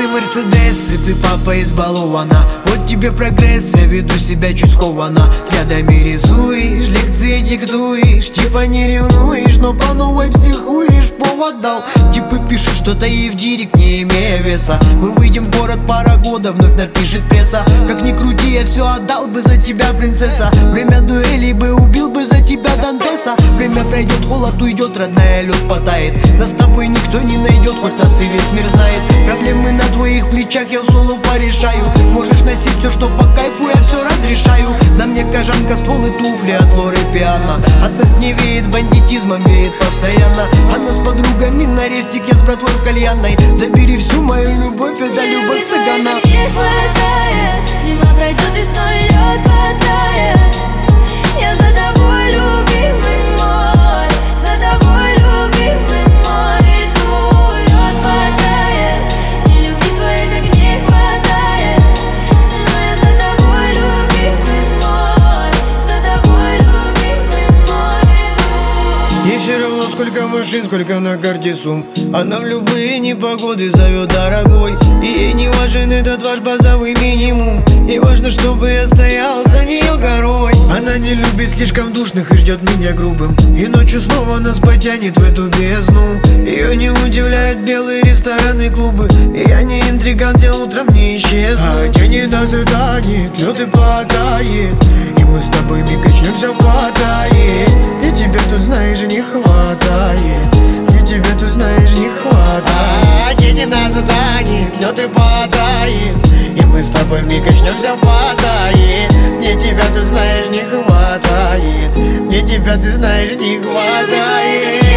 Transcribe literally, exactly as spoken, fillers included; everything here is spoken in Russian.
Мерседес, и ты папа избалована. Вот тебе прогресс, я веду себя чуть скованно. Взглядами рисуешь, лекции диктуешь. Типа не ревнуешь, но по новой психуешь. Повод дал, типа пишут что-то и в директ, не имея веса. Мы выйдем в город, пара года, вновь напишет пресса. Как ни крути, я все отдал бы за тебя, принцесса. Время дуэли бы убил бы за тебя Дантеса. Время пройдет, холод уйдет, родная, лед потает. Нас с тобой никто не найдет, хоть нас и весь мир знает. Проблемы на твоих плечах я в соло порешаю. Можешь носить все, что по кайфу, я все разрешаю. На мне кожанка, ствол и туфли от Лоры Пиано. От нас не веет бандитизмом, веет постоянно. Она с подругами на рестик, я с братвой в кальянной. Забери всю мою любовь, это любовь цыгана. Не хватает, зима пройдет, весной лед потает. Я за тобой, любимый мой, за тобой, любимый мой, иду. Лед потает, мне любви твоей так не хватает. Но я за тобой, любимый мой, за тобой, любимый мой, иду. Ей все равно, сколько машин, сколько на карте сумм. Она в любые непогоды зовет дорогой. И ей не важен этот ваш базовый минимум. Ей важно, чтобы я стоял за нее горой. Она не любит слишком душных и ждет меня грубым. И ночью снова нас потянет в эту бездну. Ее не удивляют белые рестораны и клубы. И я не интригант, я утром не исчезну. А тени нас и танет, лед и падает. И мы с тобой миг качнемся в падает. Мне тебя тут, знаешь, не хватает. Мне тебя тут, знаешь, не хватает. А тени нас и танет, лед и падает. И мы с тобой миг качнемся в падает. Мне тебя, ты знаешь, не хватает. Мне тебя, ты знаешь, не хватает.